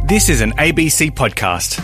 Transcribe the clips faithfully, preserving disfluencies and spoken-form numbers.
This is an A B C podcast.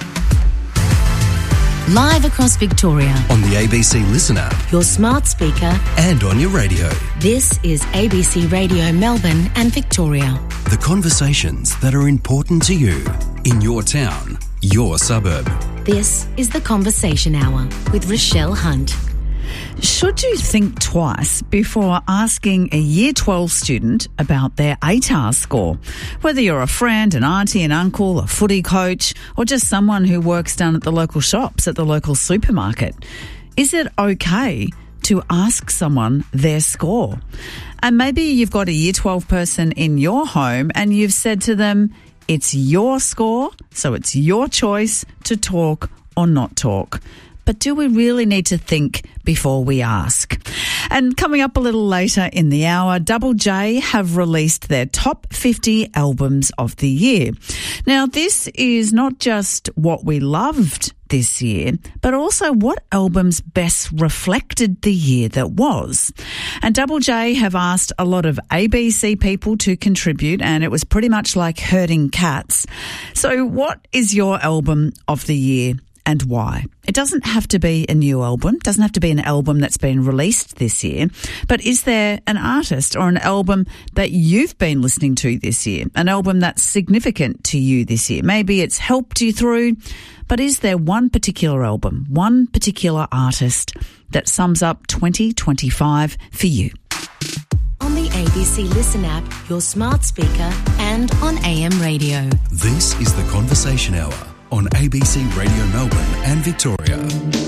Live across Victoria. On the A B C Listen app. Your smart speaker. And on your radio. This is A B C Radio Melbourne and Victoria. The conversations that are important to you in your town, your suburb. This is The Conversation Hour with Rochelle Hunt. Should you think twice before asking a Year twelve student about their A T A R score? Whether you're a friend, an auntie, an uncle, a footy coach, or just someone who works down at the local shops at the local supermarket. Is it okay to ask someone their score? And maybe you've got a Year twelve person in your home and you've said to them, it's your score, so it's your choice to talk or not talk. But do we really need to think before we ask? And coming up a little later in the hour, Double J have released their top fifty albums of the year. Now, this is not just what we loved this year, but also what albums best reflected the year that was. And Double J have asked a lot of A B C people to contribute, and it was pretty much like herding cats. So what is your album of the year? And why? It doesn't have to be a new album, doesn't have to be an album that's been released this year, but is there an artist or an album that you've been listening to this year, an album that's significant to you this year? Maybe it's helped you through, but is there one particular album, one particular artist that sums up twenty twenty-five for you? On the A B C Listen app, your smart speaker, and on A M radio. This is The Conversation Hour on A B C Radio Melbourne and Victoria.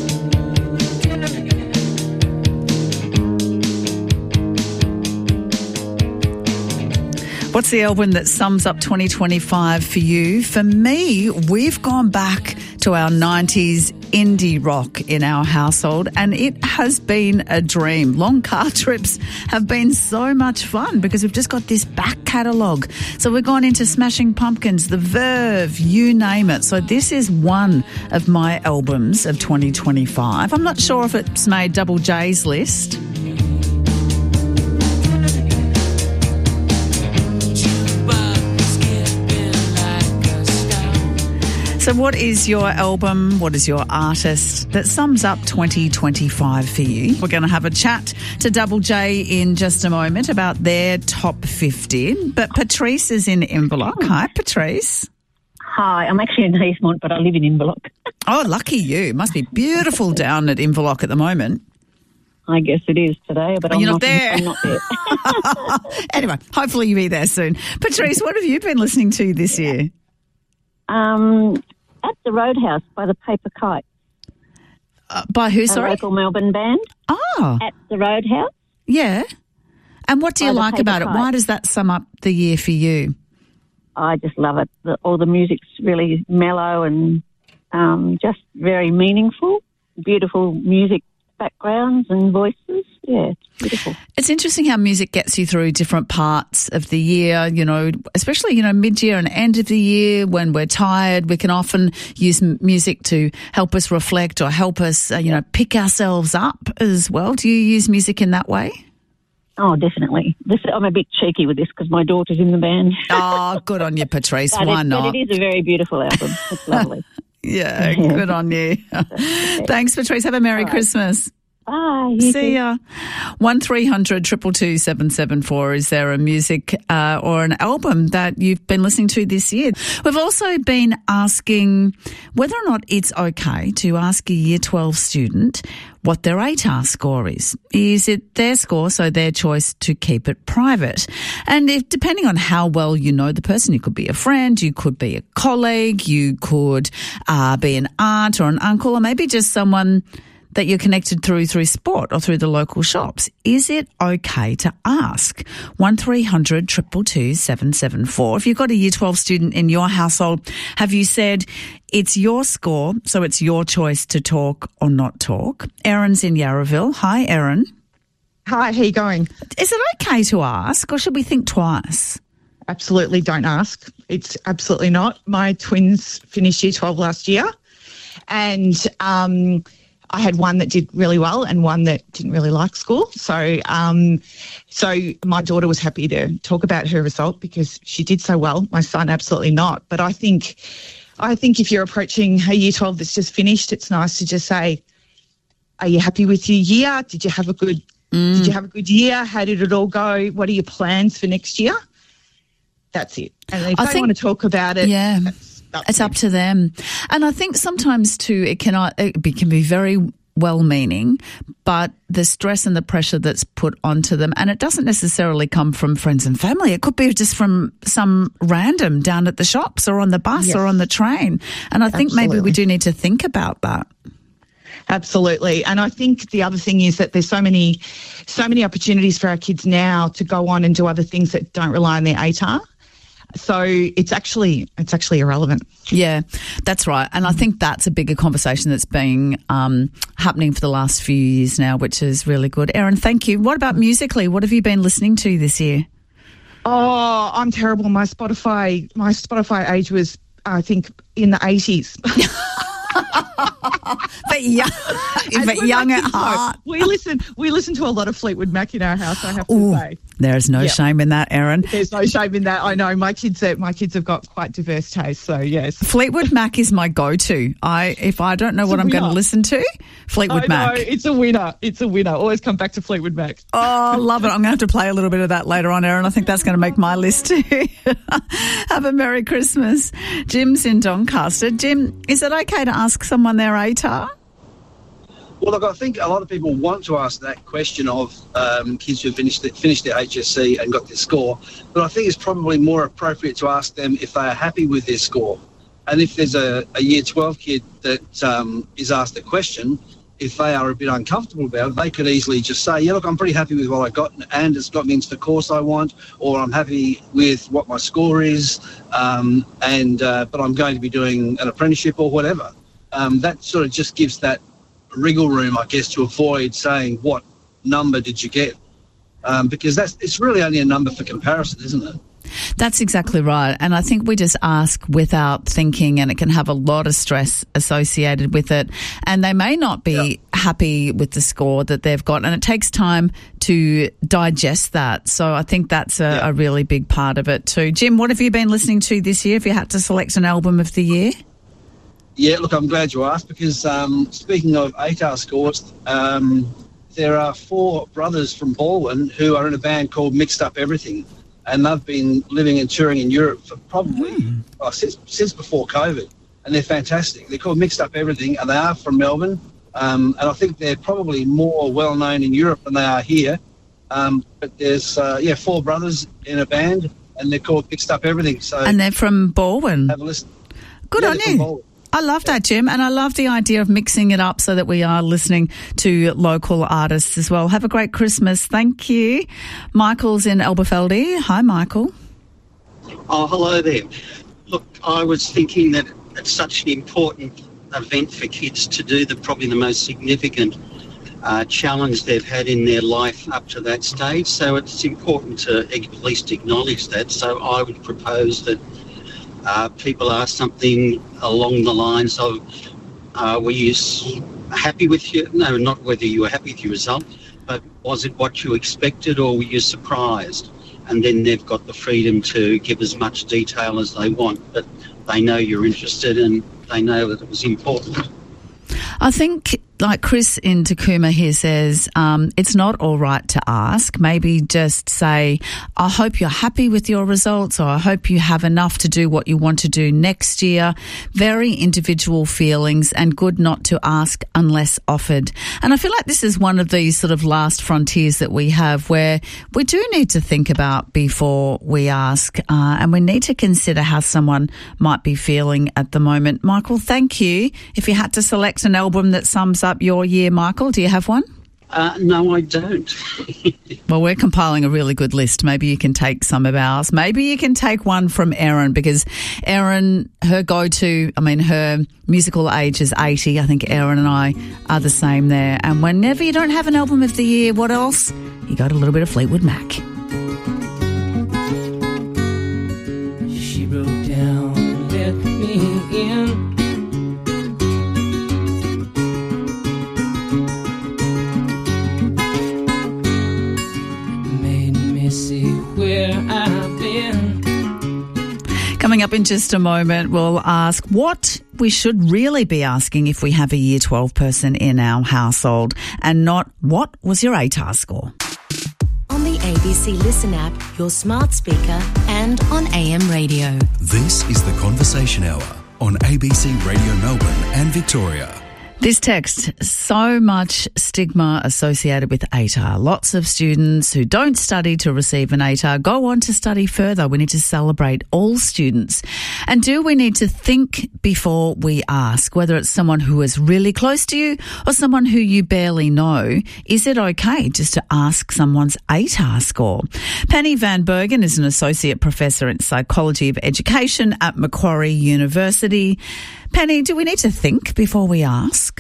What's the album that sums up twenty twenty-five for you? For me, we've gone back to our nineties indie rock in our household, and it has been a dream. Long car trips have been so much fun because we've just got this back catalogue. So we've gone into Smashing Pumpkins, The Verve, you name it. So this is one of my albums of twenty twenty-five. I'm not sure if it's made Double J's list. So what is your album, what is your artist that sums up twenty twenty-five for you? We're going to have a chat to Double J in just a moment about their top fifty. But Patrice is in Inverloch. Hi, Patrice. Hi, I'm actually in Heathmont, but I live in Inverloch. Oh, lucky you. Must be beautiful down at Inverloch at the moment. I guess it is today, but I'm You're not, not there. I'm not there. Anyway, hopefully you'll be there soon. Patrice, what have you been listening to this year? Um... At the Roadhouse by the Paper Kite. Uh, by who, sorry? A local Melbourne band. Oh. At the Roadhouse. Yeah. And what do you like about it? Why does that sum up the year for you? I just love it. The, all the music's really mellow and um, just very meaningful. Beautiful music backgrounds and voices. Yeah, it's beautiful. It's interesting how music gets you through different parts of the year, you know, especially, you know, mid-year and end of the year when we're tired. We can often use m- music to help us reflect or help us, uh, you know, pick ourselves up as well. Do you use music in that way? Oh, definitely. This, I'm a bit cheeky with this because my daughter's in the band. Oh, good on you, Patrice. Why it, not? But it is a very beautiful album. It's lovely. Yeah, good on you. Thanks, Patrice. Have a Merry Right. Christmas. Bye. You See too. ya. one three hundred two two two seven seven four. Is there a music uh, or an album that you've been listening to this year? We've also been asking whether or not it's okay to ask a Year twelve student what their A T A R score is. Is it their score, so their choice to keep it private? And if, depending on how well you know the person, you could be a friend, you could be a colleague, you could uh, be an aunt or an uncle, or maybe just someone that you're connected through through sport or through the local shops. Is it okay to ask? one three hundred two two two seven seven four. If you've got a Year twelve student in your household, have you said it's your score, so it's your choice to talk or not talk? Erin's in Yarraville. Hi, Erin. Hi, how you going? Is it okay to ask, or should we think twice? Absolutely don't ask. It's absolutely not. My twins finished Year twelve last year, and um, I had one that did really well and one that didn't really like school. So, um, so my daughter was happy to talk about her result because she did so well. My son, absolutely not. But I think, I think if you're approaching a year twelve that's just finished, it's nice to just say, "Are you happy with your year? Did you have a good? Mm. Did you have a good year? How did it all go? What are your plans for next year?" That's it. And if I they think, want to talk about it, yeah. that's It's up to them. And I think sometimes too, it can, it can be very well-meaning, but the stress and the pressure that's put onto them, and it doesn't necessarily come from friends and family. It could be just from some random down at the shops or on the bus yes. or on the train. And I think Absolutely. maybe we do need to think about that. Absolutely. And I think the other thing is that there's so many, so many opportunities for our kids now to go on and do other things that don't rely on their A T A R. So it's actually it's actually irrelevant. Yeah, that's right. And I think that's a bigger conversation that's been um, happening for the last few years now, which is really good. Erin, thank you. What about musically? What have you been listening to this year? Oh, I'm terrible. My Spotify my Spotify age was, I think, in the eighties. But young, but young at heart. We listen. We listen to a lot of Fleetwood Mac in our house. I have to Ooh, say, there is no yep. shame in that, Erin. There's no shame in that. I know my kids. Are, my kids have got quite diverse tastes. So yes, Fleetwood Mac is my go-to. I if I don't know it's what I'm going to listen to, Fleetwood I Mac. know, it's a winner. It's a winner. Always come back to Fleetwood Mac. Oh, love it. I'm going to have to play a little bit of that later on, Erin. I think that's going to make my list too. Have a Merry Christmas. Jim's in Doncaster. Jim, is it okay to ask someone their A T A R? Well, look, I think a lot of people want to ask that question of um, kids who finished the, finished their H S C and got their score, but I think it's probably more appropriate to ask them if they are happy with their score. And if there's a, a Year twelve kid that um, is asked the question, if they are a bit uncomfortable about it, they could easily just say, yeah, look, I'm pretty happy with what I got and it's got me into the course I want, or I'm happy with what my score is, um, and uh, but I'm going to be doing an apprenticeship or whatever. Um, that sort of just gives that wriggle room, I guess, to avoid saying what number did you get, um, because that's it's really only a number for comparison, isn't it? That's exactly right. And I think we just ask without thinking, and it can have a lot of stress associated with it. And they may not be yeah. happy with the score that they've got. And it takes time to digest that. So I think that's a, yeah. a really big part of it too. Jim, what have you been listening to this year if you had to select an album of the year? Yeah, look, I'm glad you asked because um, speaking of A T A R scores, um, there are four brothers from Baldwin who are in a band called Mixed Up Everything, and they've been living and touring in Europe for probably mm. oh, since since before COVID, and they're fantastic. They're called Mixed Up Everything, and they are from Melbourne, um, and I think they're probably more well-known in Europe than they are here. Um, but there's, uh, yeah, four brothers in a band, and they're called Mixed Up Everything. So and they're from Baldwin. Have a listen. Good yeah, on you. I love that, Jim, and I love the idea of mixing it up so that we are listening to local artists as well. Have a great Christmas. Thank you. Michael's in Elberfeldy. Hi, Michael. Oh, hello there. Look, I was thinking that it's such an important event for kids to do, the probably the most significant uh, challenge they've had in their life up to that stage. So it's important to at least acknowledge that. So I would propose that Uh, people ask something along the lines of, uh, were you happy with your, no, not whether you were happy with your result, but was it what you expected or were you surprised? And then they've got the freedom to give as much detail as they want, but they know you're interested and they know that it was important. I think, like Chris in Tacoma here says, um, it's not all right to ask. Maybe just say, I hope you're happy with your results, or I hope you have enough to do what you want to do next year. Very individual feelings, and good not to ask unless offered. And I feel like this is one of these sort of last frontiers that we have where we do need to think about before we ask, uh, and we need to consider how someone might be feeling at the moment. Michael, thank you. If you had to select an album that sums up your year, Michael, do you have one? Uh, no, I don't. Well, we're compiling a really good list. Maybe you can take some of ours. Maybe you can take one from Erin, because Erin, her go-to, I mean, her musical age is eighty. I think Erin and I are the same there. And whenever you don't have an album of the year, what else? You got a little bit of Fleetwood Mac. She broke down and let me in. Coming up in just a moment, we'll ask what we should really be asking if we have a Year twelve person in our household, and not what was your A T A R score. On the A B C Listen app, your smart speaker, and on A M radio. This is the Conversation Hour on A B C Radio Melbourne and Victoria. This text, so much stigma associated with A T A R. Lots of students who don't study to receive an A T A R go on to study further. We need to celebrate all students. And do we need to think before we ask, whether it's someone who is really close to you or someone who you barely know? Is it okay just to ask someone's A T A R score? Penny Van Bergen is an Associate Professor in Psychology of Education at Macquarie University. Penny, do we need to think before we ask?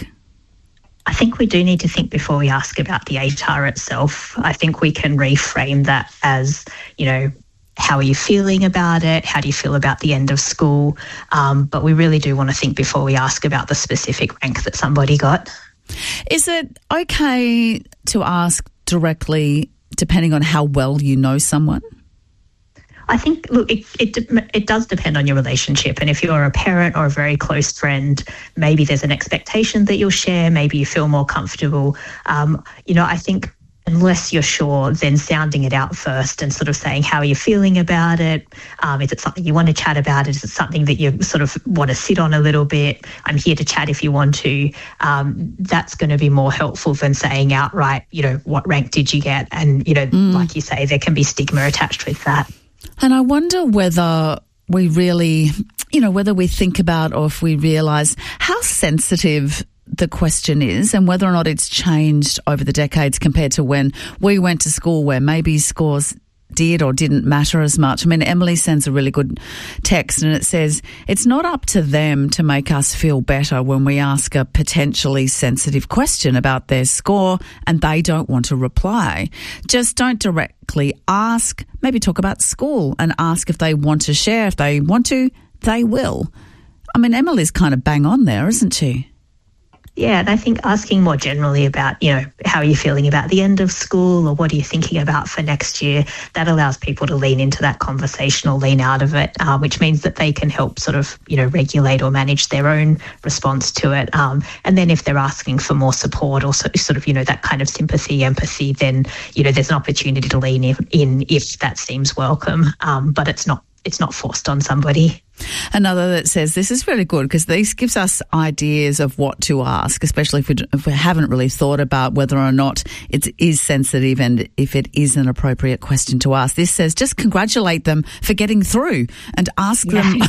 I think we do need to think before we ask about the A T A R itself. I think we can reframe that as, you know, how are you feeling about it? How do you feel about the end of school? Um, but we really do want to think before we ask about the specific rank that somebody got. Is it okay to ask directly depending on how well you know someone? I think, look, it, it it does depend on your relationship. And if you're a parent or a very close friend, maybe there's an expectation that you'll share. Maybe you feel more comfortable. Um, you know, I think unless you're sure, then sounding it out first and sort of saying, how are you feeling about it? Um, is it something you want to chat about? Is it something that you sort of want to sit on a little bit? I'm here to chat if you want to. Um, that's going to be more helpful than saying outright, you know, what rank did you get? And, you know, mm. like you say, there can be stigma attached with that. And I wonder whether we really, you know, whether we think about or if we realise how sensitive the question is and whether or not it's changed over the decades compared to when we went to school, where maybe scores did or didn't matter as much. I mean, Emily sends a really good text and it says, it's not up to them to make us feel better when we ask a potentially sensitive question about their score and they don't want to reply. Just don't directly ask, maybe talk about school and ask if they want to share. If they want to, they will. I mean, Emily's kind of bang on there, isn't she? Yeah, and I think asking more generally about, you know, how are you feeling about the end of school or what are you thinking about for next year, that allows people to lean into that conversation or lean out of it, uh, which means that they can help sort of, you know, regulate or manage their own response to it. Um, and then if they're asking for more support or so, sort of, you know, that kind of sympathy, empathy, then, you know, there's an opportunity to lean in, in if that seems welcome, um, but it's not it's not forced on somebody. Another that says, this is really good because this gives us ideas of what to ask, especially if we, if we haven't really thought about whether or not it is sensitive and if it is an appropriate question to ask. This says, just congratulate them for getting through and ask yeah. them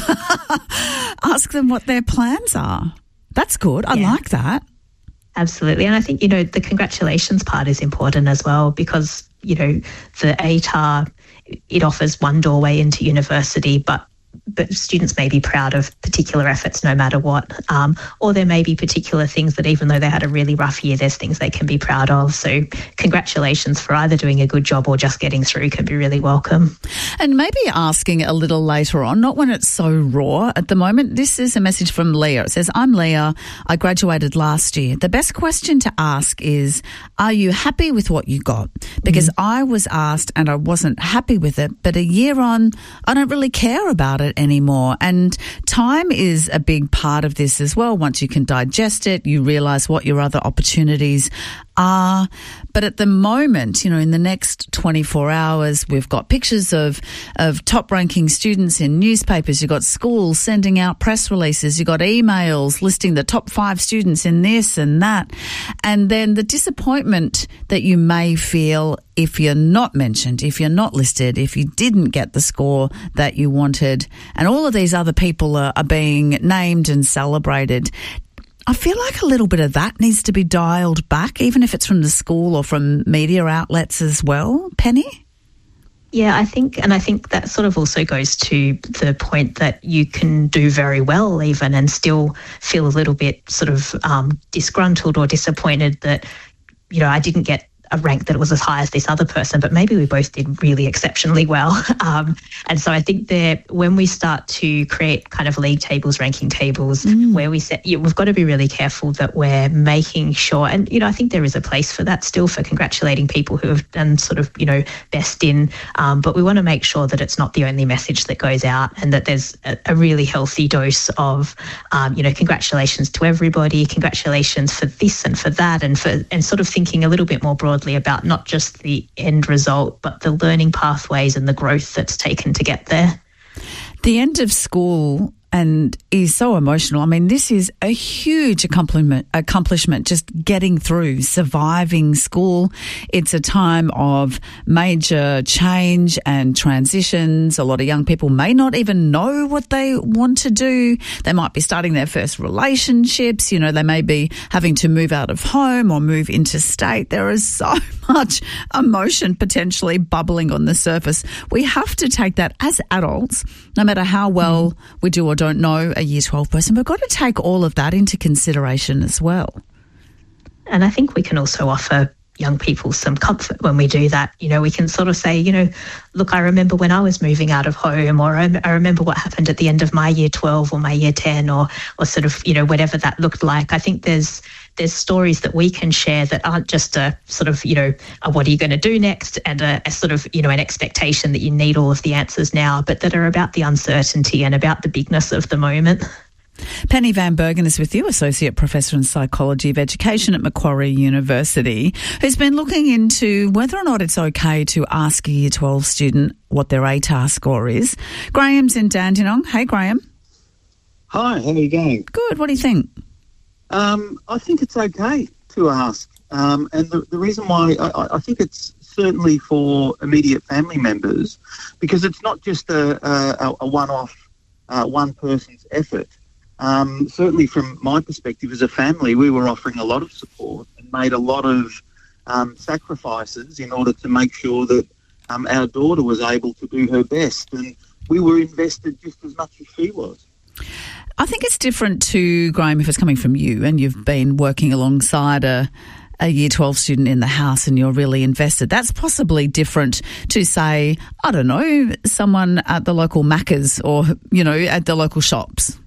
ask them what their plans are. That's good. I yeah. like that. Absolutely. And I think, you know, the congratulations part is important as well because, you know, the A T A R, it offers one doorway into university, but but students may be proud of particular efforts no matter what, um, or there may be particular things that even though they had a really rough year, there's things they can be proud of. So congratulations for either doing a good job or just getting through can be really welcome. And maybe asking a little later on, not when it's so raw at the moment. This is a message from Leah. It says, I'm Leah. I graduated last year. The best question to ask is, are you happy with what you got? Because mm-hmm. I was asked and I wasn't happy with it, but a year on, I don't really care about it anymore. And time is a big part of this as well. Once you can digest it, you realise what your other opportunities are. But at the moment, you know, in the next twenty-four hours, we've got pictures of, of top-ranking students in newspapers. You've got schools sending out press releases. You've got emails listing the top five students in this and that. And then the disappointment that you may feel if you're not mentioned, if you're not listed, if you didn't get the score that you wanted, and all of these other people are, are being named and celebrated. I feel like a little bit of that needs to be dialed back, even if it's from the school or from media outlets as well. Penny? Yeah, I think, and I think that sort of also goes to the point that you can do very well even and still feel a little bit sort of um, disgruntled or disappointed that, you know, I didn't get a rank that was as high as this other person, but maybe we both did really exceptionally well. Um, and so I think that when we start to create kind of league tables, ranking tables, mm. where we set, yeah, we've got to be really careful that we're making sure, and, you know, I think there is a place for that still, for congratulating people who have done sort of, you know, best in, um, but we want to make sure that it's not the only message that goes out, and that there's a, a really healthy dose of, um, you know, congratulations to everybody, congratulations for this and for that, and for, and sort of thinking a little bit more broadly about not just the end result, but the learning pathways and the growth that's taken to get there. The end of school and is so emotional. I mean, this is a huge accomplishment, accomplishment, just getting through, surviving school. It's a time of major change and transitions. A lot of young people may not even know what they want to do. They might be starting their first relationships. You know, they may be having to move out of home or move interstate. There is so much emotion potentially bubbling on the surface. We have to take that as adults, no matter how well mm. we do or don't know a year twelve person. We've got to take all of that into consideration as well. And I think we can also offer young people some comfort when we do that. You know, we can sort of say, you know, look, I remember when I was moving out of home, or I, I remember what happened at the end of my year twelve or my year ten, or or sort of, you know, whatever that looked like. I think there's there's stories that we can share that aren't just a sort of, you know, a what are you going to do next, and a, a sort of, you know, an expectation that you need all of the answers now, but that are about the uncertainty and about the bigness of the moment. Penny Van Bergen is with you, Associate Professor in Psychology of Education at Macquarie University, who's been looking into whether or not it's okay to ask a Year twelve student what their A T A R score is. Graham's in Dandenong. Hey, Graham. Hi, how are you going? Good. What do you think? Um, I think it's okay to ask. Um, and the, the reason why I, I think it's certainly for immediate family members, because it's not just a, a, a one-off, uh, one person's effort. Um, certainly from my perspective as a family, we were offering a lot of support and made a lot of um, sacrifices in order to make sure that um, our daughter was able to do her best. And we were invested just as much as she was. I think it's different to, Graham, if it's coming from you and you've been working alongside a a Year twelve student in the house and you're really invested. That's possibly different to, say, I don't know, someone at the local Macca's or, you know, at the local shops.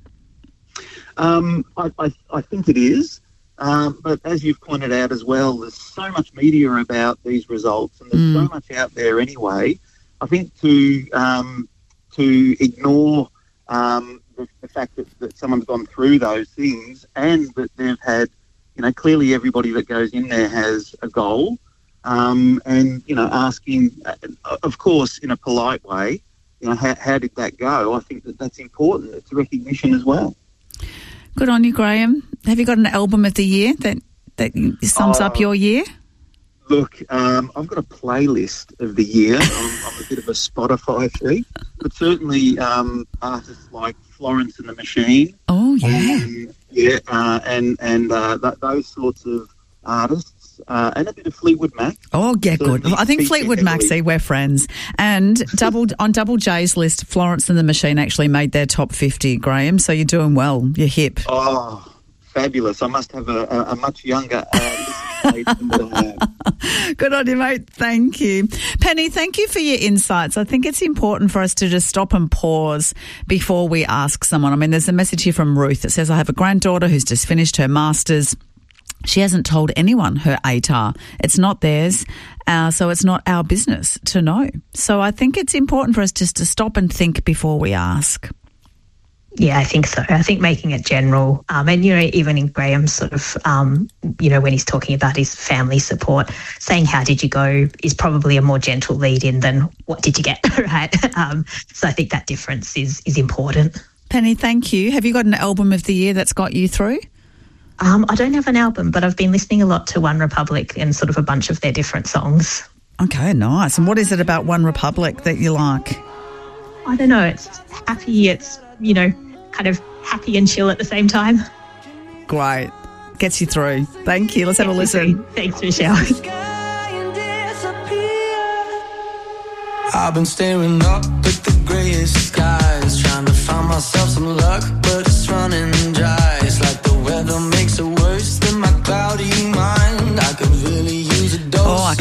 Um, I, I, I think it is. Um, but as you've pointed out as well, there's so much media about these results and there's mm. so much out there anyway. I think to um, to ignore um, the, the fact that, that someone's gone through those things and that they've had, you know, clearly everybody that goes in there has a goal, um, and, you know, asking, uh, of course, in a polite way, you know, how, how did that go? I think that that's important. It's a recognition as well. Good on you, Graham. Have you got an album of the year that, that sums uh, up your year? Look, um, I've got a playlist of the year. I'm, I'm a bit of a Spotify freak, but certainly um, artists like Florence and the Machine. Oh, yeah. Um, yeah, uh, and, and uh, th- those sorts of artists, uh, and a bit of Fleetwood Mac. Oh, yeah, good. I think Fleetwood Mac, see, we're friends. And double on Double J's list, Florence and the Machine actually made their top fifty, Graham, so you're doing well. You're hip. Oh, fabulous. I must have a, a, a much younger uh, list than what I have. Good on you, mate. Thank you. Penny, thank you for your insights. I think it's important for us to just stop and pause before we ask someone. I mean, there's a message here from Ruth that says, I have a granddaughter who's just finished her Masters. She hasn't told anyone her A T A R. It's not theirs, uh, so it's not our business to know. So I think it's important for us just to stop and think before we ask. Yeah, I think so. I think making it general, um, and, you know, even in Graham's sort of, um, you know, when he's talking about his family support, saying how did you go is probably a more gentle lead in than what did you get, right? Um, so I think that difference is is important. Penny, thank you. Have you got an album of the year that's got you through? Um, I don't have an album, but I've been listening a lot to One Republic and sort of a bunch of their different songs. Okay, nice. And what is it about One Republic that you like? I don't know. It's happy. It's, you know, kind of happy and chill at the same time. Great. Gets you through. Thank you. Let's have a listen. Thanks, Michelle. I've been staring up at the greyest skies, trying to find myself some luck, but it's running dry. It's like the weather makes it worse than my cloudy mind. I could really use a dose. Oh, I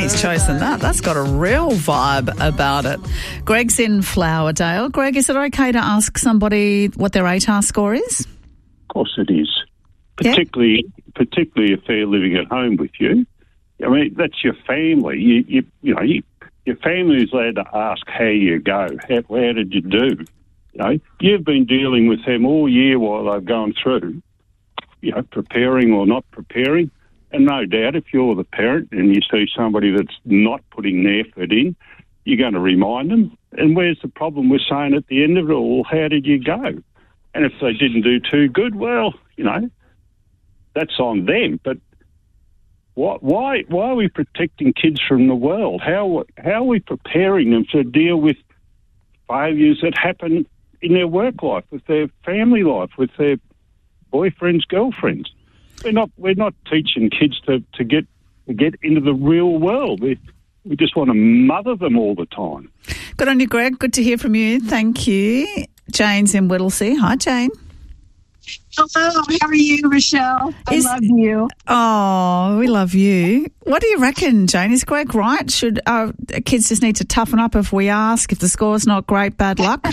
Jamie's chosen that. That's got a real vibe about it. Greg's in Flowerdale. Greg, is it okay to ask somebody what their A T A R score is? Of course it is. Particularly, yeah. particularly if they're living at home with you. I mean, that's your family. You, you, you know, you, your family is allowed to ask how you go. How, how did you do? You know, you've been dealing with them all year while they've gone through, you know, preparing or not preparing. And no doubt, if you're the parent and you see somebody that's not putting their effort in, you're going to remind them. And where's the problem with saying at the end of it all, how did you go? And if they didn't do too good, well, you know, that's on them. But why, why, why are we protecting kids from the world? How, how are we preparing them to deal with failures that happen in their work life, with their family life, with their boyfriends, girlfriends? We're not we're not teaching kids to, to get to get into the real world. We, we just want to mother them all the time. Good on you, Greg. Good to hear from you. Thank you. Jane's in Whittlesea. Hi, Jane. Hello. How are you, Rochelle? I Is, love you. Oh, we love you. What do you reckon, Jane? Is Greg right? Should uh, kids just need to toughen up if we ask? If the score's not great, bad luck?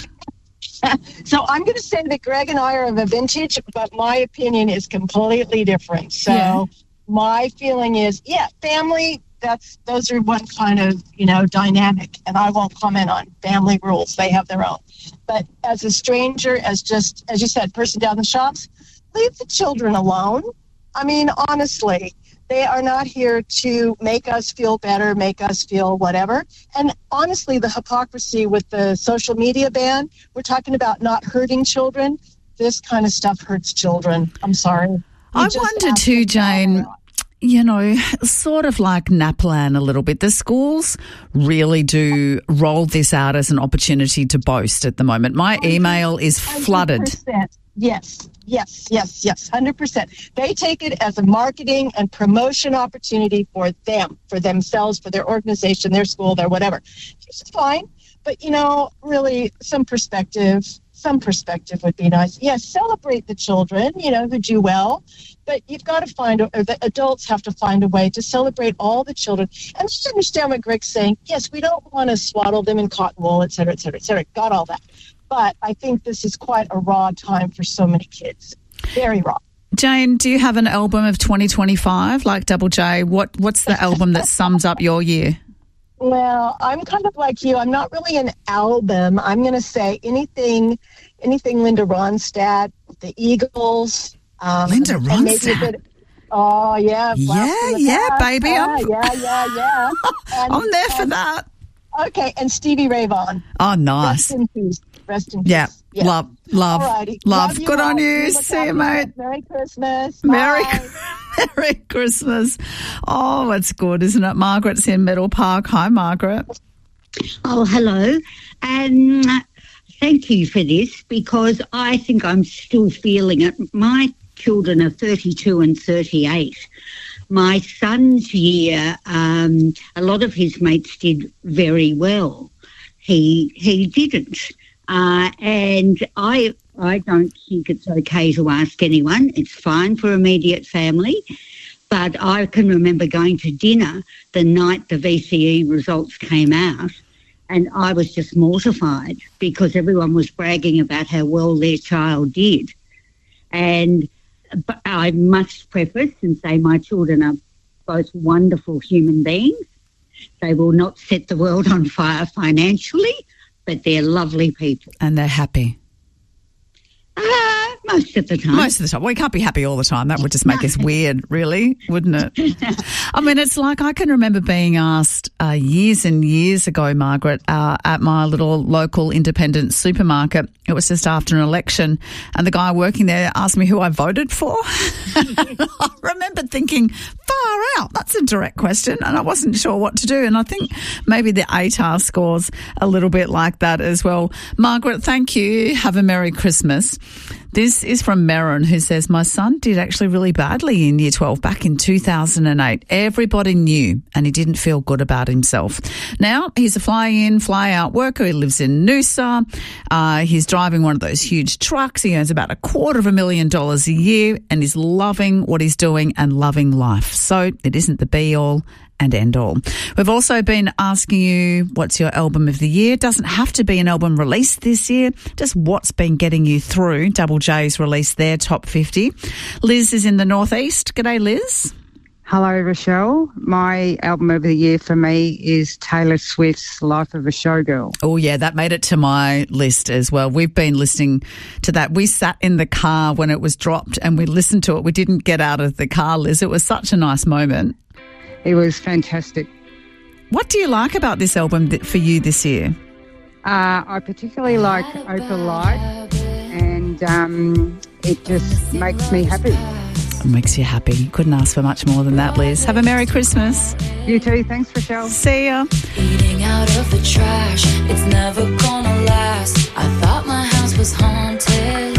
So I'm going to say that Greg and I are of a vintage, but my opinion is completely different. So yeah. my feeling is, yeah, family, that's those are one kind of, you know, dynamic, and I won't comment on family rules. They have their own. But as a stranger, as just, as you said, person down the shops, leave the children alone. I mean, honestly, they are not here to make us feel better, make us feel whatever. And honestly, the hypocrisy with the social media ban, we're talking about not hurting children. This kind of stuff hurts children. I'm sorry. You I wonder too, Jane, you know, sort of like NAPLAN a little bit. The schools really do roll this out as an opportunity to boast at the moment. My email is flooded. one hundred percent. Yes, yes, yes, yes, one hundred percent. They take it as a marketing and promotion opportunity for them, for themselves, for their organization, their school, their whatever. Which is fine. But, you know, really some perspective, some perspective would be nice. Yes, celebrate the children, you know, who do well. But you've got to find, or the adults have to find a way to celebrate all the children. And just understand what Greg's saying. Yes, we don't want to swaddle them in cotton wool, et cetera, et cetera, et cetera. Got all that. But I think this is quite a raw time for so many kids. Very raw. Jane, do you have an album of twenty twenty-five, like Double J? What What's the album that sums up your year? Well, I'm kind of like you. I'm not really an album. I'm going to say anything, anything Linda Ronstadt, the Eagles. Um, Linda Ronstadt. Bit, oh, yeah. Yeah, yeah, past. baby. Yeah, yeah, yeah, yeah. And, I'm there for and, that. Okay, and Stevie Ray Vaughan. Oh, nice. Rest in peace. Rest in peace. Yeah, yeah. love, love, Alrighty. love. love you Good all. on you. you See you, mate. Merry Christmas. Merry, Bye. Merry Christmas. Oh, it's good, isn't it? Margaret's in Meadow Park. Hi, Margaret. Oh, hello. Um, thank you for this, because I think I'm still feeling it. My children are thirty-two and thirty-eight. My son's year, um, a lot of his mates did very well. He he didn't. Uh, and I I don't think it's okay to ask anyone. It's fine for immediate family. But I can remember going to dinner the night the V C E results came out, and I was just mortified because everyone was bragging about how well their child did. And but I must preface and say my children are both wonderful human beings. They will not set the world on fire financially, but they're lovely people. And they're happy. Uh, most of the time. Most of the time. We can't be happy all the time. That would just make us weird, really, wouldn't it? I mean, it's like I can remember being asked uh, years and years ago, Margaret, uh, at my little local independent supermarket. It was just after an election, and the guy working there asked me who I voted for. I remember thinking, far out, that's a direct question, and I wasn't sure what to do. And I think maybe the A T A R scores a little bit like that as well. Margaret, thank you. Have a Merry Christmas. This is from Merrin, who says, my son did actually really badly in year twelve back in two thousand eight. Everybody knew, and he didn't feel good about himself. Now, he's a fly-in, fly-out worker. He lives in Noosa. Uh, he's driving one of those huge trucks. He earns about a quarter of a million dollars a year, and he's loving what he's doing and loving life. So it isn't the be-all and end all. We've also been asking you what's your album of the year. Doesn't have to be an album released this year, just what's been getting you through. Double J's released their top fifty. Liz is in the northeast. G'day, Liz. Hello, Rochelle. My album of the year for me is Taylor Swift's Life of a Showgirl. Oh, yeah, that made it to my list as well. We've been listening to that. We sat in the car when it was dropped and we listened to it. We didn't get out of the car, Liz. It was such a nice moment. It was fantastic. What do you like about this album th- for you this year? Uh, I particularly like Opal Light, and um, it just makes me happy. It makes you happy. Couldn't ask for much more than that, Liz. Have a Merry Christmas. You too. Thanks, Rochelle. See ya. Eating out of the trash, it's never gonna last. I thought my house was haunted.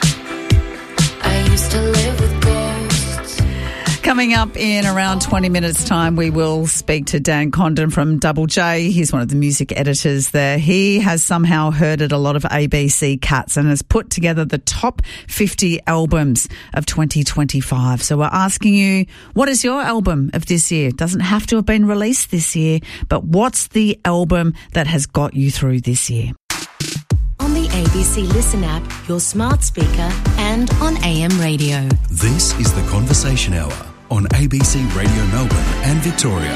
I used to live with ghosts. Coming up in around twenty minutes' time, we will speak to Dan Condon from Double J. He's one of the music editors there. He has somehow herded a lot of A B C cats and has put together the top fifty albums of twenty twenty-five. So we're asking you, what is your album of this year? Doesn't have to have been released this year, but what's the album that has got you through this year? On the A B C Listen app, your smart speaker, and on A M radio. This is the Conversation Hour on A B C Radio Melbourne and Victoria.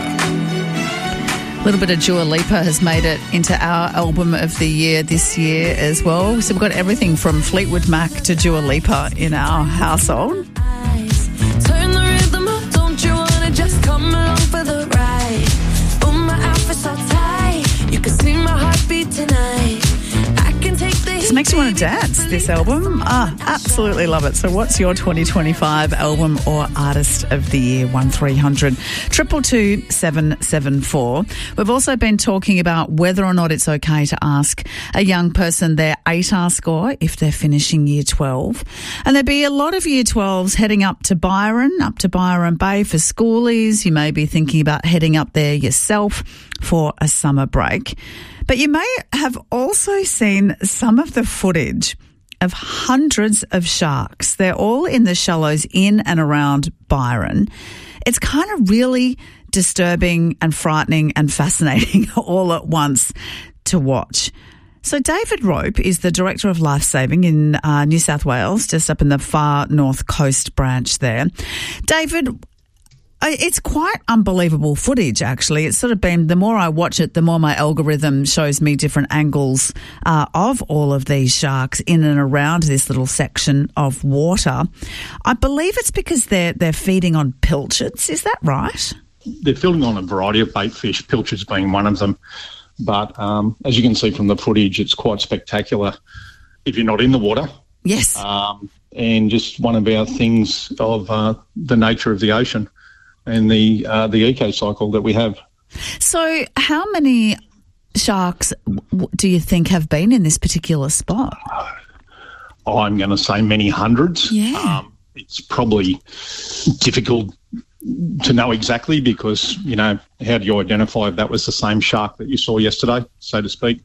A little bit of Dua Lipa has made it into our album of the year this year as well. So we've got everything from Fleetwood Mac to Dua Lipa in our household. Turn the rhythm up, don't you wanna just come along for the ride? Oh, my outfit's all tight, you can see my heartbeat tonight. I can take the This makes you want to dance, this album. Ah, absolutely love it. So what's your twenty twenty-five album or artist of the year? one three hundred two two two seven seven four. We've also been talking about whether or not it's okay to ask a young person their A T A R score if they're finishing year twelve. And there'd be a lot of year twelves heading up to Byron, up to Byron Bay for schoolies. You may be thinking about heading up there yourself for a summer break. But you may have also seen some of the footage of hundreds of sharks. They're all in the shallows in and around Byron. It's kind of really disturbing and frightening and fascinating all at once to watch. So David Rope is the Director of Lifesaving in uh, New South Wales, just up in the far north coast branch there. David, it's quite unbelievable footage, actually. It's sort of been, the more I watch it, the more my algorithm shows me different angles uh, of all of these sharks in and around this little section of water. I believe it's because they're they're feeding on pilchards. Is that right? They're feeding on a variety of bait fish, pilchards being one of them. But um, as you can see from the footage, it's quite spectacular if you're not in the water. Yes. Um, and just one of our things of uh, the nature of the ocean and the uh, the eco cycle that we have. So how many sharks w- do you think have been in this particular spot? I'm going to say many hundreds. Yeah. Um, it's probably difficult to know exactly because, you know, how do you identify if that was the same shark that you saw yesterday, so to speak?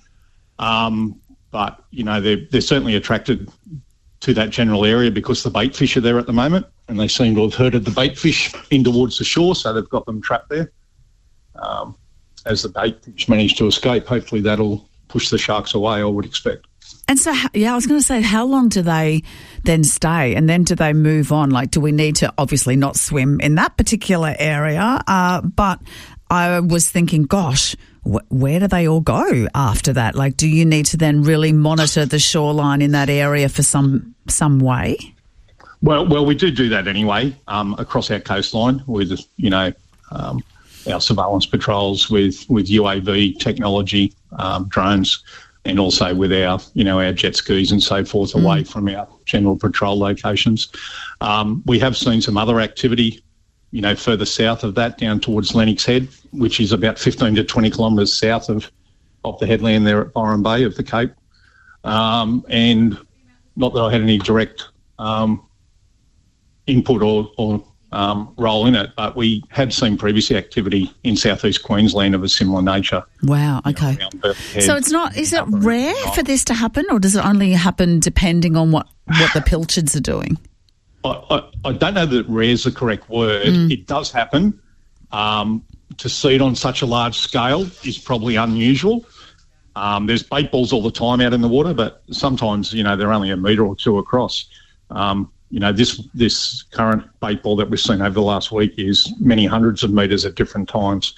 Um, but, you know, they're, they're certainly attracted to that general area because the bait fish are there at the moment and they seem to have herded the bait fish in towards the shore, so they've got them trapped there. Um, as the bait fish manage to escape, hopefully that'll push the sharks away, I would expect. And so, yeah, I was going to say, how long do they then stay and then do they move on? Like, do we need to obviously not swim in that particular area? Uh, but I was thinking, gosh, wh- where do they all go after that? Like, do you need to then really monitor the shoreline in that area for some some way? Well, well, we do do that anyway um, across our coastline with, you know, um, our surveillance patrols with, with U A V technology, um, drones, and also with our, you know, our jet skis and so forth mm. away from our general patrol locations. Um, we have seen some other activity, you know, further south of that down towards Lennox Head, which is about fifteen to twenty kilometres south of, of the headland there at Byron Bay of the Cape. Um, and not that I had any direct um, input or, or um, role in it, but we had seen previous activity in southeast Queensland of a similar nature. Wow, okay. So it's not, is it rare for this to happen, or does it only happen depending on what, what the pilchards are doing? I, I, I don't know that rare is the correct word. Mm. It does happen, Um, to see it on such a large scale is probably unusual. Um, there's bait balls all the time out in the water, but sometimes, you know, they're only a metre or two across. Um, you know, this this current bait ball that we've seen over the last week is many hundreds of metres at different times,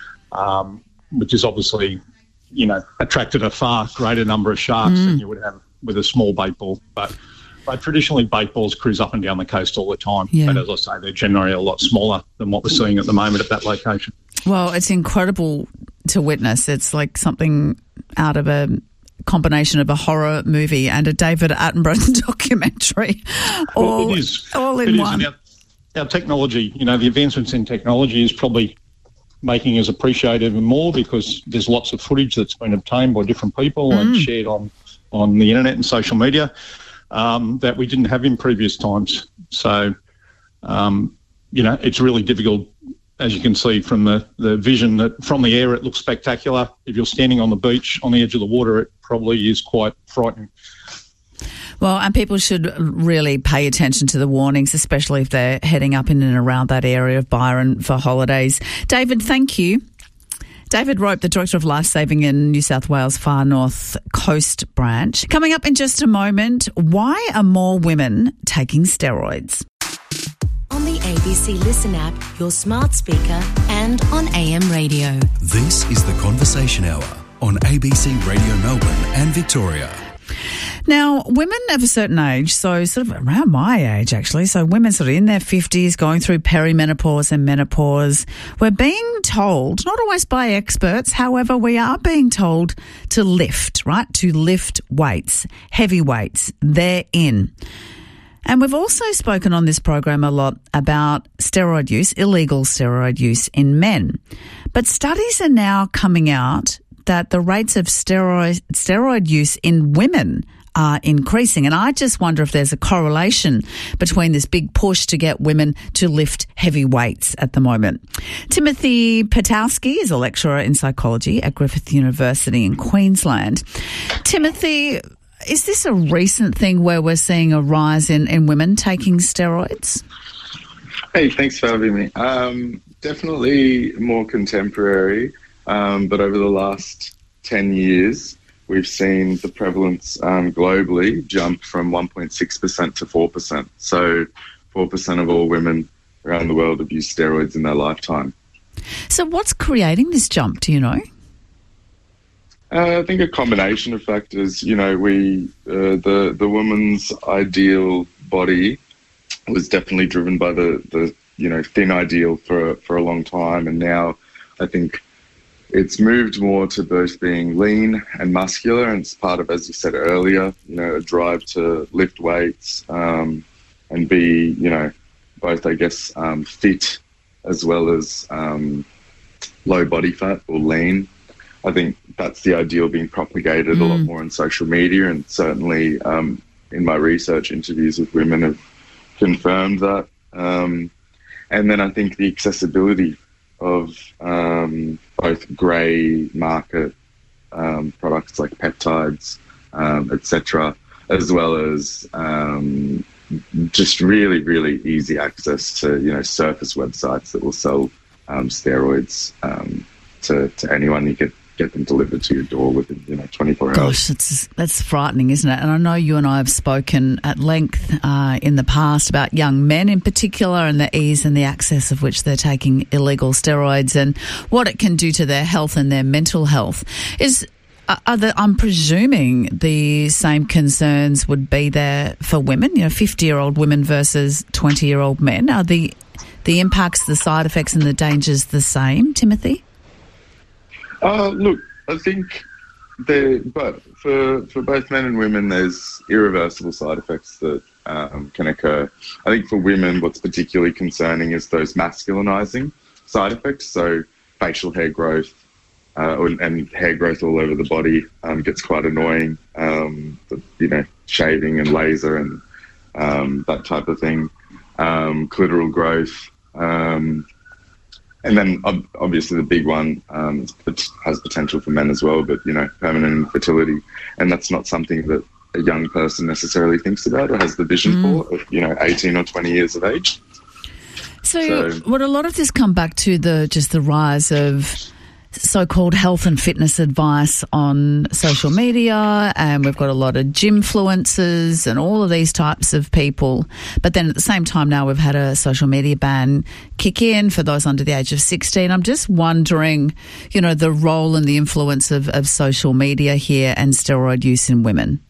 um, which is obviously, you know, attracted a far greater number of sharks mm. than you would have with a small bait ball. But but traditionally, bait balls cruise up and down the coast all the time. Yeah. But as I say, they're generally a lot smaller than what we're seeing at the moment at that location. Well, it's incredible to witness. It's like something out of a combination of a horror movie and a David Attenborough documentary, all, well, it is. all in it is. one. Our, our technology, you know, the advancements in technology is probably making us appreciate even more because there's lots of footage that's been obtained by different people mm. and shared on, on the internet and social media um, that we didn't have in previous times. So, um, you know, it's really difficult. As you can see from the, the vision, that from the air it looks spectacular. If you're standing on the beach on the edge of the water, it probably is quite frightening. Well, and people should really pay attention to the warnings, especially if they're heading up in and around that area of Byron for holidays. David, thank you. David Rope, the Director of Lifesaving in New South Wales Far North Coast Branch. Coming up in just a moment, why are more women taking steroids? On the A B C Listen app, your smart speaker, and on A M radio. This is the Conversation Hour on A B C Radio Melbourne and Victoria. Now, women of a certain age, so sort of around my age actually, so women sort of in their fifties going through perimenopause and menopause, we're being told, not always by experts, however, we are being told to lift, right? To lift weights, heavy weights, they're in. And we've also spoken on this program a lot about steroid use, illegal steroid use in men. But studies are now coming out that the rates of steroid, steroid use in women are increasing. And I just wonder if there's a correlation between this big push to get women to lift heavy weights at the moment. Timothy Petowski is a lecturer in psychology at Griffith University in Queensland. Timothy, is this a recent thing where we're seeing a rise in, in women taking steroids? Hey, thanks for having me. Um, definitely more contemporary, um, but over the last ten years, we've seen the prevalence um, globally jump from one point six percent to four percent. So four percent of all women around the world have used steroids in their lifetime. So what's creating this jump, do you know? Uh, I think a combination of factors. You know, we uh, the the woman's ideal body was definitely driven by the, the you know thin ideal for for a long time, and now I think it's moved more to both being lean and muscular, and it's part of, as you said earlier, you know, a drive to lift weights um, and be you know both I guess um, fit as well as um, low body fat or lean. I think that's the ideal being propagated mm. a lot more on social media, and certainly um, in my research interviews with women have confirmed that. Um, and then I think the accessibility of um, both grey market um, products like peptides, um, et cetera, as well as um, just really, really easy access to you know surface websites that will sell um, steroids um, to, to anyone. You could get them delivered to your door within, you know, twenty-four hours. Gosh, that's, that's frightening, isn't it? And I know you and I have spoken at length uh, in the past about young men in particular and the ease and the access of which they're taking illegal steroids and what it can do to their health and their mental health. Is are the, I'm presuming the same concerns would be there for women, you know, fifty-year-old women versus twenty-year-old men. Are the, the impacts, the side effects and the dangers the same, Timothy? Uh, look, I think there, but for for both men and women, there's irreversible side effects that um, can occur. I think for women, what's particularly concerning is those masculinizing side effects. So facial hair growth uh, and hair growth all over the body um, gets quite annoying. Um, the, you know, shaving and laser and um, that type of thing. Um, clitoral growth. Um, And then, obviously, the big one um, has potential for men as well, but, you know, permanent infertility. And that's not something that a young person necessarily thinks about or has the vision mm. for, at, you know, eighteen or twenty years of age. So, so would a lot of this come back to the just the rise of so-called health and fitness advice on social media, and we've got a lot of gym influencers and all of these types of people. But then at the same time now we've had a social media ban kick in for those under the age of sixteen. I'm just wondering, you know, the role and the influence of, of social media here and steroid use in women.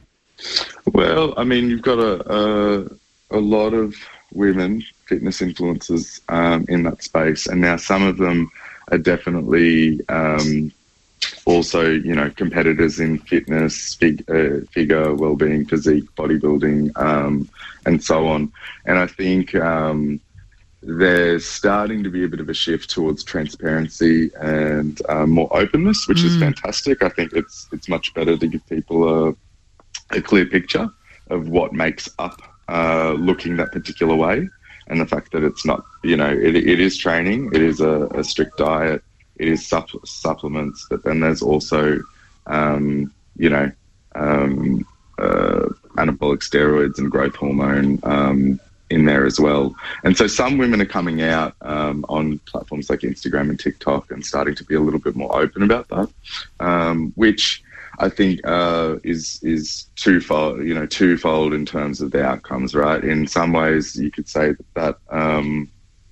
Well, I mean, you've got a a, a lot of women fitness influencers um, in that space, and now some of them are definitely um, also, you know, competitors in fitness, fig, uh, figure, well-being, physique, bodybuilding, um, and so on. And I think um, there's starting to be a bit of a shift towards transparency and uh, more openness, which mm. is fantastic. I think it's it's much better to give people a, a clear picture of what makes up uh, looking that particular way. And the fact that it's not, you know, it, it is training, it is a, a strict diet, it is supp- supplements, but then there's also, um, you know, um, uh, anabolic steroids and growth hormone um, in there as well. And so some women are coming out um, on platforms like Instagram and TikTok and starting to be a little bit more open about that, um, which I think uh, is is twofold, you know, twofold in terms of the outcomes, right? In some ways, you could say that that um,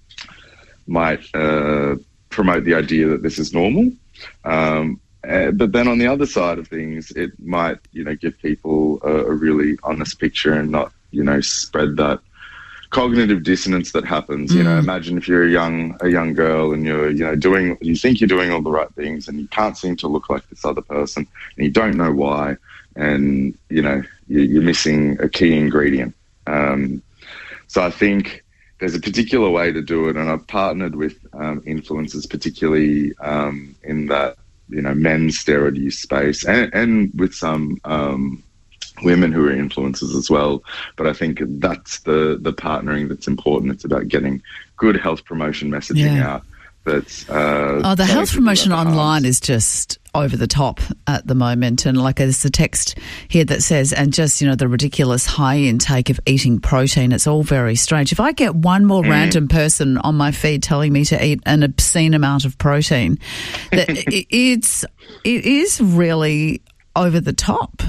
might uh, promote the idea that this is normal, um, uh, but then on the other side of things, it might, you know, give people a, a really honest picture and not, you know, spread that cognitive dissonance that happens. Mm. You know, imagine if you're a young a young girl and you're, you know, doing, you think you're doing all the right things and you can't seem to look like this other person and you don't know why, and, you know, you're missing a key ingredient. Um, so I think there's a particular way to do it, and I've partnered with um, influencers, particularly um, in that, you know, men's steroid use space, and, and with some um women who are influencers as well. But I think that's the the partnering that's important. It's about getting good health promotion messaging yeah. out. That's uh, oh, the health promotion online is just over the top at the moment. And like there's a text here that says, and just, you know, the ridiculous high intake of eating protein. It's all very strange. If I get one more mm. random person on my feed telling me to eat an obscene amount of protein, that it, it's it is really over the top.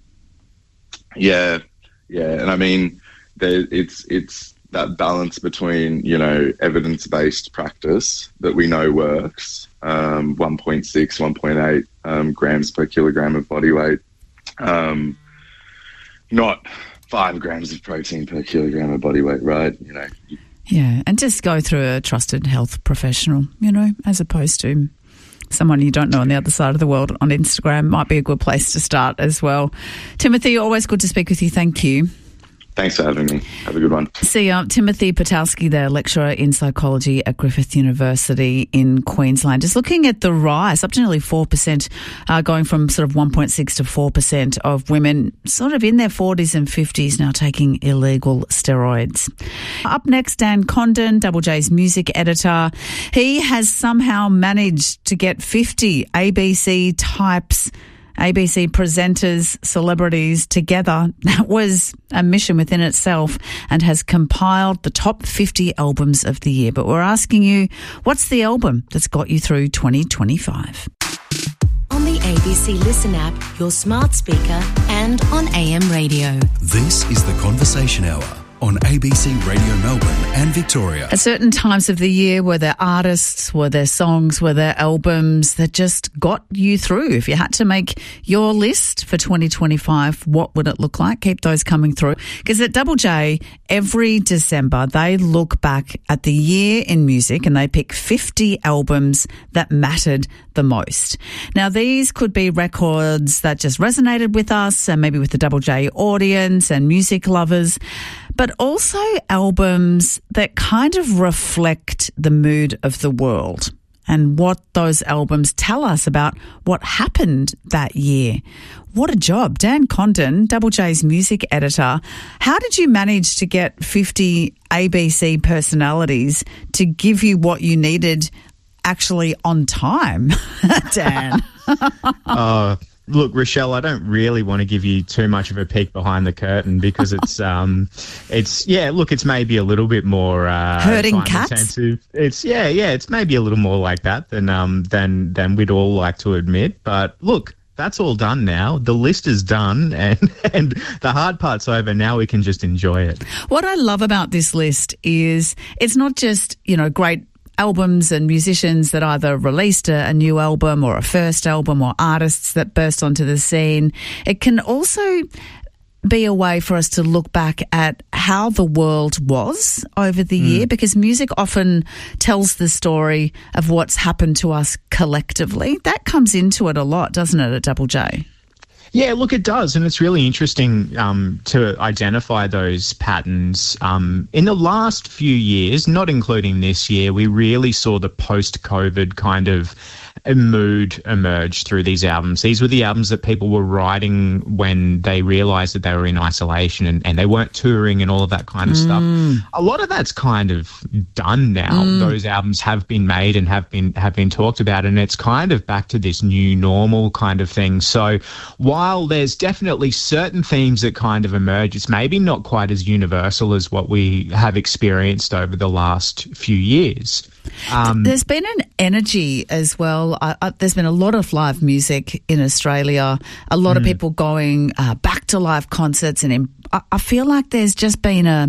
Yeah, yeah, and I mean, there, it's it's that balance between, you know, evidence-based practice that we know works, um, one point six, one point eight um, grams per kilogram of body weight, um, not five grams of protein per kilogram of body weight, right? You know. Yeah, and just go through a trusted health professional, you know, as opposed to someone you don't know on the other side of the world on Instagram. Might be a good place to start as well. Timothy, always good to speak with you. Thank you. Thanks for having me. Have a good one. See you. Timothy Potowski, the lecturer in psychology at Griffith University in Queensland, is looking at the rise, up to nearly four percent, uh, going from sort of one point six to four percent of women sort of in their forties and fifties now taking illegal steroids. Up next, Dan Condon, Double J's music editor. He has somehow managed to get fifty A B C types, A B C presenters, celebrities together. That was a mission within itself, and has compiled the top fifty albums of the year. But we're asking you, what's the album that's got you through twenty twenty-five? On the A B C Listen app, your smart speaker, and on A M radio. This is the Conversation Hour on A B C Radio Melbourne and Victoria. At certain times of the year, were there artists, were there songs, were there albums that just got you through? If you had to make your list for twenty twenty-five, what would it look like? Keep those coming through. Because at Double J, every December, they look back at the year in music and they pick fifty albums that mattered the most. Now, these could be records that just resonated with us and maybe with the Double J audience and music lovers, but also albums that kind of reflect the mood of the world and what those albums tell us about what happened that year. What a job. Dan Condon, Double J's music editor. How did you manage to get fifty A B C personalities to give you what you needed actually on time, Dan? uh, look, Rochelle, I don't really want to give you too much of a peek behind the curtain because it's, um, it's yeah, look, it's maybe a little bit more uh, herding cats. Intensive. It's yeah, yeah, it's maybe a little more like that than um than than we'd all like to admit. But look, that's all done now. The list is done, and and the hard part's over. Now we can just enjoy it. What I love about this list is it's not just, you know, great albums and musicians that either released a, a new album or a first album, or artists that burst onto the scene. It can also be a way for us to look back at how the world was over the mm. year, because music often tells the story of what's happened to us collectively. That comes into it a lot, doesn't it, at Double J? Yeah, look, it does, and it's really interesting um, to identify those patterns. Um, in the last few years, not including this year, we really saw the post-COVID kind of mood emerge through these albums. These were the albums that people were writing when they realised that they were in isolation and, and they weren't touring and all of that kind of mm. stuff. A lot of that's kind of done now. Mm. Those albums have been made and have been have been talked about, and it's kind of back to this new normal kind of thing. So while there's definitely certain themes that kind of emerge, it's maybe not quite as universal as what we have experienced over the last few years. Um, there's been an energy as well. Uh, uh, there's been a lot of live music in Australia, a lot mm. of people going uh, back to live concerts, and in, I, I feel like there's just been a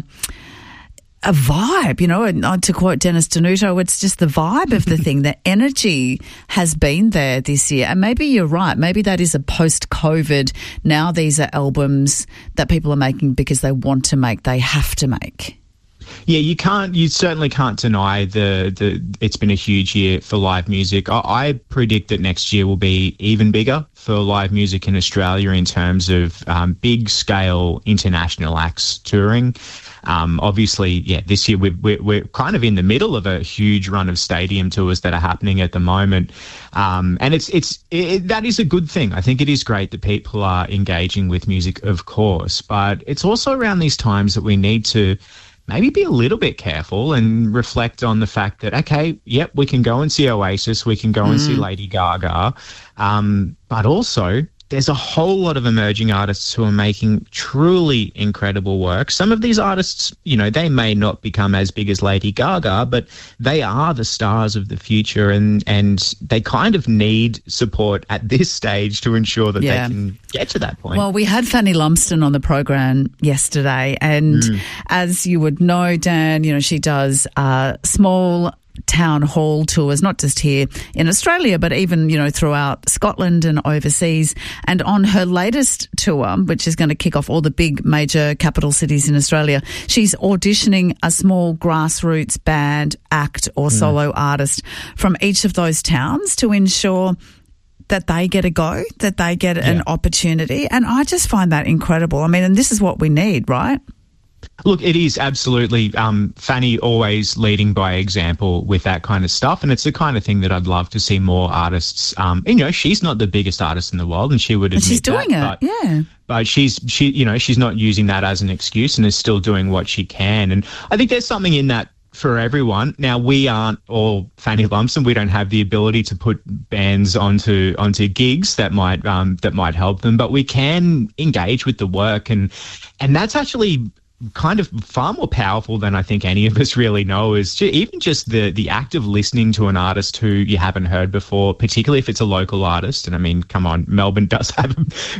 a vibe, you know, and uh, to quote Dennis Denuto, it's just the vibe of the thing. The energy has been there this year. And maybe you're right. Maybe that is a post-COVID. Now these are albums that people are making because they want to make, they have to make. Yeah, you can't. You certainly can't deny the the. It's been a huge year for live music. I, I predict that next year will be even bigger for live music in Australia in terms of um, big scale international acts touring. Um, obviously, yeah, this year we're, we're we're kind of in the middle of a huge run of stadium tours that are happening at the moment, um, and it's it's it, that is a good thing. I think it is great that people are engaging with music, of course, but it's also around these times that we need to maybe be a little bit careful and reflect on the fact that, okay, yep, we can go and see Oasis, we can go mm. and see Lady Gaga, um, but also there's a whole lot of emerging artists who are making truly incredible work. Some of these artists, you know, they may not become as big as Lady Gaga, but they are the stars of the future, and, and they kind of need support at this stage to ensure that yeah. they can get to that point. Well, we had Fanny Lumsden on the program yesterday, and mm. as you would know, Dan, you know, she does uh, small town hall tours, not just here in Australia, but even, you know, throughout Scotland and overseas. And on her latest tour, which is going to kick off all the big major capital cities in Australia, she's auditioning a small grassroots band, act or mm. solo artist from each of those towns to ensure that they get a go, that they get yeah. an opportunity. And I just find that incredible. I mean, and this is what we need, right? Look, it is absolutely. Um, Fanny always leading by example with that kind of stuff, and it's the kind of thing that I'd love to see more artists. Um, you know, she's not the biggest artist in the world, and she would admit and she's doing that, it, but, yeah. But she's she, you know, she's not using that as an excuse, and is still doing what she can. And I think there's something in that for everyone. Now, we aren't all Fanny Lumsden. We don't have the ability to put bands onto onto gigs that might um, that might help them, but we can engage with the work, and and that's actually kind of far more powerful than I think any of us really know, is ju- even just the the act of listening to an artist who you haven't heard before, particularly if it's a local artist. And I mean, come on, Melbourne does have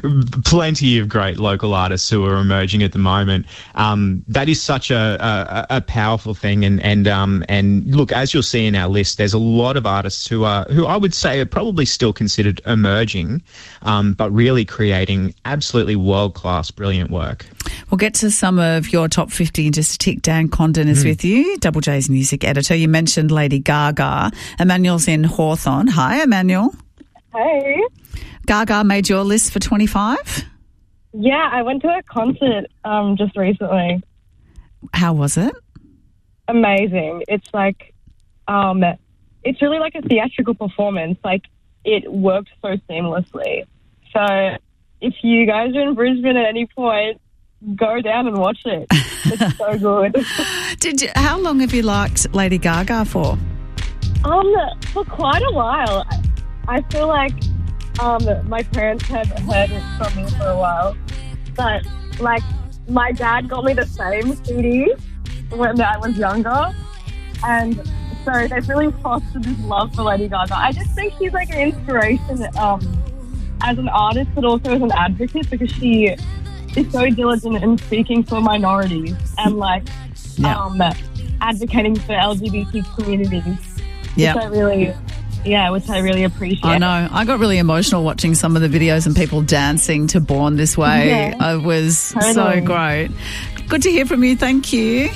plenty of great local artists who are emerging at the moment. Um, that is such a, a, a powerful thing. And and um and look, as you'll see in our list, there's a lot of artists who are who I would say are probably still considered emerging, um, but really creating absolutely world-class, brilliant work. We'll get to some of your top fifty in just a tick. Dan Condon is mm. with you, Double J's music editor. You mentioned Lady Gaga. Emmanuel's in Hawthorne. Hi, Emmanuel. Hey. Gaga made your list for twenty-five? Yeah, I went to a concert um, just recently. How was it? Amazing. It's like, um, it's really like a theatrical performance. Like, it worked so seamlessly. So if you guys are in Brisbane at any point, go down and watch it. It's so good. Did you, how long have you liked Lady Gaga for? Um, for quite a while. I feel like um, my parents had heard it from me for a while. But, like, my dad got me the same C D when I was younger. And so they've really fostered this love for Lady Gaga. I just think she's, like, an inspiration um, as an artist, but also as an advocate, because she is so diligent in speaking for minorities and, like, Yeah. um, advocating for L G B T communities. Yeah. Which I really... Yeah, which I really appreciate. I know. I got really emotional watching some of the videos and people dancing to Born This Way. Yeah. It was Totally. so great. Good to hear from you. Thank you.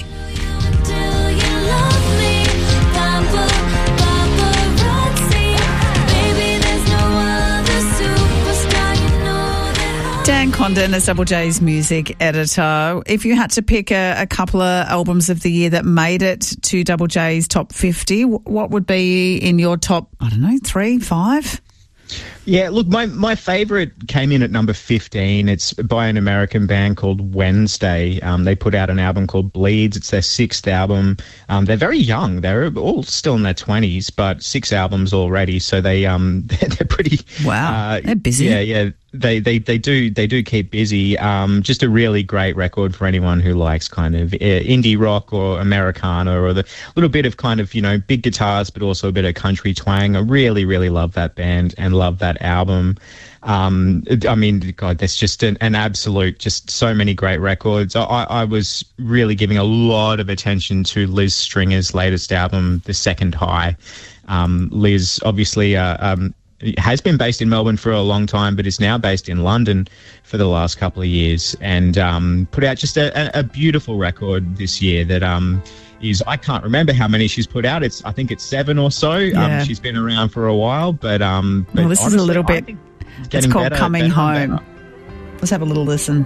Dan Condon is Double J's music editor. If you had to pick a, a couple of albums of the year that made it to Double J's top fifty, what would be in your top, I don't know, three, five? Yeah, look, my, my favourite came in at number fifteen. It's by an American band called Wednesday. Um, they put out an album called Bleeds. It's their sixth album. Um, they're very young. They're all still in their twenties, but six albums already. So they um they're, they're pretty wow. Uh, they're busy. Yeah, yeah. They, they they do they do keep busy. Um, just a really great record for anyone who likes kind of uh, indie rock or Americana or the little bit of kind of, you know, big guitars, but also a bit of country twang. I really really love that band and love that album. Um, I mean, God, there's just an, an absolute, just so many great records. I, I was really giving a lot of attention to Liz Stringer's latest album, The Second High. Um, Liz, obviously, uh, um, has been based in Melbourne for a long time, but is now based in London for the last couple of years, and um, put out just a, a beautiful record this year that um, is, I can't remember how many she's put out. It's I think it's seven or so. Yeah. Um, she's been around for a while, but um, but Well, this honestly, is a little I bit, think it's getting called better, Coming better and Home. better. Let's have a little listen.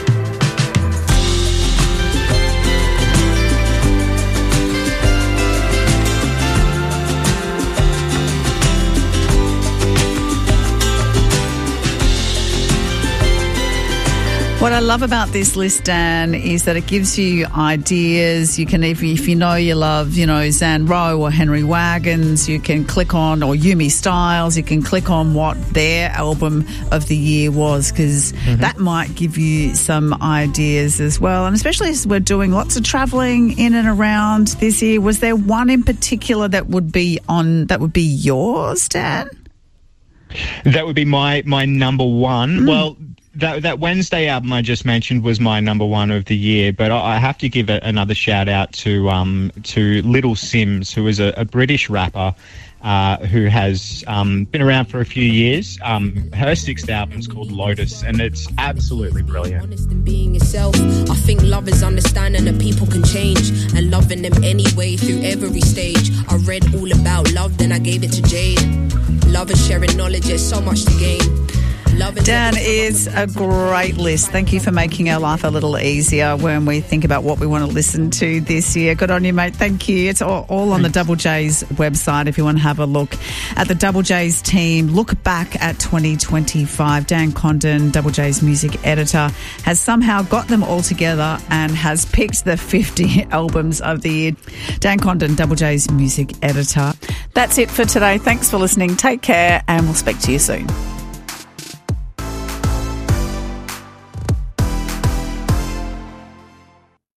What I love about this list, Dan, is that it gives you ideas. You can, if you, if you know you love, you know, Zan Rowe or Henry Wagons, you can click on, or Yumi Styles, you can click on what their album of the year was, because Mm-hmm. that might give you some ideas as well. And especially as we're doing lots of travelling in and around this year, was there one in particular that would be on, that would be yours, Dan? That would be my my number one. Mm. Well, that that Wednesday album I just mentioned was my number one of the year, but I, I have to give a, another shout out to um to Little Sims, who is a, a British rapper uh, who has um, been around for a few years. Um, her sixth album is called Lotus, and it's absolutely brilliant. Honest in being yourself. I think love is understanding that people can change and loving them anyway through every stage. I read all about love, then I gave it to Jade. Love is sharing knowledge, there's so much to gain. Dan, is a great list. Thank you for making our life a little easier when we think about what we want to listen to this year. Good on you, mate. Thank you. It's all, all on the Double J's website if you want to have a look at the Double J's team. Look back at twenty twenty-five. Dan Condon, Double J's music editor, has somehow got them all together and has picked the fifty albums of the year. Dan Condon, Double J's music editor. That's it for today. Thanks for listening. Take care, and we'll speak to you soon.